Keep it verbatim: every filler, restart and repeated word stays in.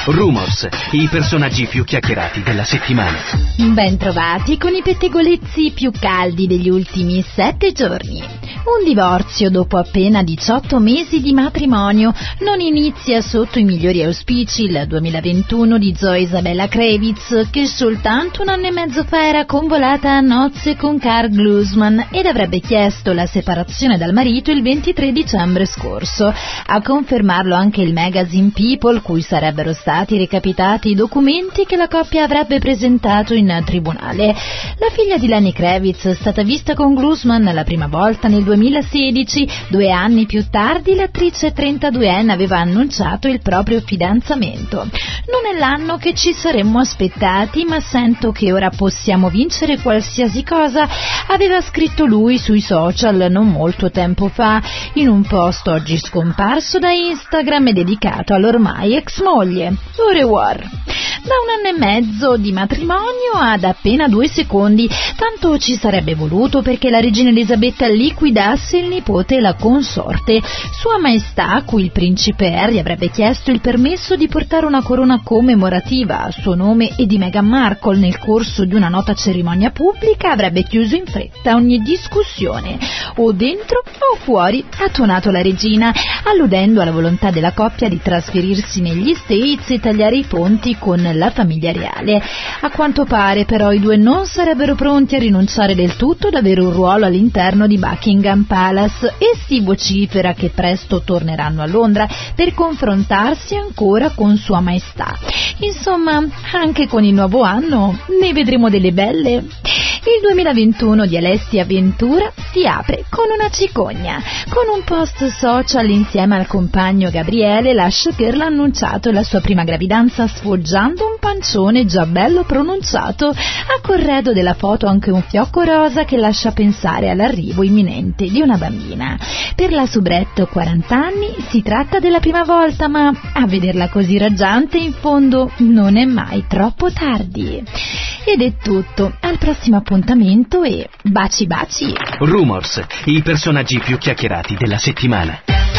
Rumors, i personaggi più chiacchierati della settimana. Ben trovati con i pettegolezzi più caldi degli ultimi sette giorni. Un divorzio dopo appena diciotto mesi di matrimonio non inizia sotto i migliori auspici il duemilaventuno di Zoe Isabella Kravitz, che soltanto un anno e mezzo fa era convolata a nozze con Karl Glusman ed avrebbe chiesto la separazione dal marito il ventitré dicembre scorso. A confermarlo anche il magazine People, cui sarebbero stati recapitati i documenti che la coppia avrebbe presentato in tribunale. La figlia di Lenny Kravitz è stata vista con Glusman la prima volta nel duemilasedici. Due anni più tardi l'attrice trentaduenne aveva annunciato il proprio fidanzamento. Non è l'anno che ci saremmo aspettati, ma sento che ora possiamo vincere qualsiasi cosa, aveva scritto lui sui social non molto tempo fa, in un post oggi scomparso da Instagram e dedicato all'ormai ex moglie. Au revoir. Da un anno e mezzo di matrimonio ad appena due secondi, tanto ci sarebbe voluto perché la regina Elisabetta liquidasse il nipote e la consorte. Sua Maestà, a cui il principe Harry avrebbe chiesto il permesso di portare una corona commemorativa a suo nome e di Meghan Markle nel corso di una nota cerimonia pubblica, avrebbe chiuso in fretta ogni discussione. O dentro o fuori, ha tuonato la regina, alludendo alla volontà della coppia di trasferirsi negli States e tagliare i ponti con la famiglia reale. A quanto pare però i due non sarebbero pronti a rinunciare del tutto ad avere un ruolo all'interno di Buckingham Palace e si vocifera che presto torneranno a Londra per confrontarsi ancora con Sua Maestà. Insomma, anche con il nuovo anno ne vedremo delle belle. Il duemilaventuno di Alessia Ventura si apre con una cicogna. Con un post social insieme al compagno Gabriele, la showgirl ha annunciato la sua prima gravidanza sfoggiando un pancione già bello pronunciato, a corredo della foto anche un fiocco rosa che lascia pensare all'arrivo imminente di una bambina. Per la soubrette quaranta anni si tratta della prima volta, ma a vederla così raggiante in fondo non è mai troppo tardi. Ed è tutto, al prossimo appuntamento e baci baci. Rumors, i personaggi più chiacchierati della settimana.